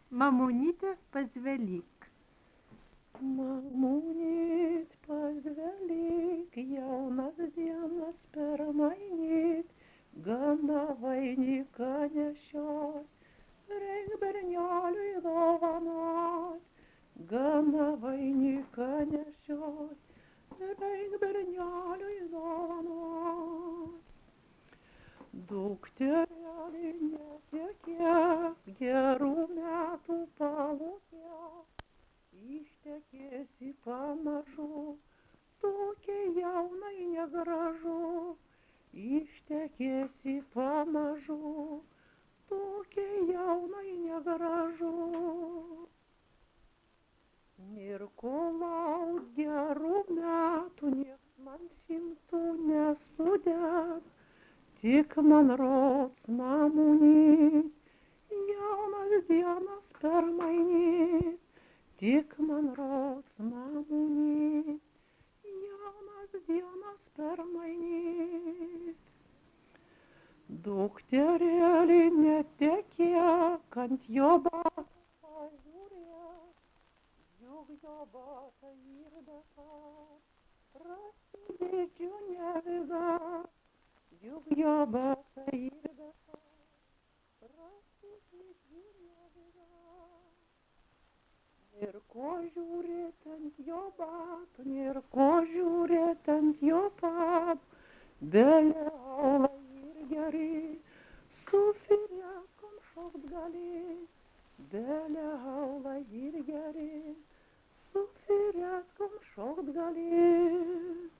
Mamonytė pas Velyk. Mamonyt pas Velyk, jaunas dienas permainyt, gana vainiką nešiot, reik berneliui dovanot. Gana vainiką nešiot, reik berneliui dovanot. Dukterėlį netekėk, gerų metų palūkėk, ištekėsi pamažu, tokia jaunai negražu. Ištekėsi pamažu, tokia jaunai negražu. Nėr ko laukt gerų metų, nieks man šimtų nesudeda. Tik man rods mamonyt, jaunas dienas permainyt. Tik man rods mamonyt, jaunas dienas permainyt. Dukterėlį netekėk, ant jo batų pažiūrėk, juk jo batai ir dabar prasidėdžiu neviga. Juk jo batai ir dabar prasidėdžiu neviga. Nėr ko žiūrėt ant jo batų, nėr ko žiūrėt ant jo padų, bele aulai ir geri, su firetkom šokt gali. Bele aulai ir geri, su firetkom šokt gali.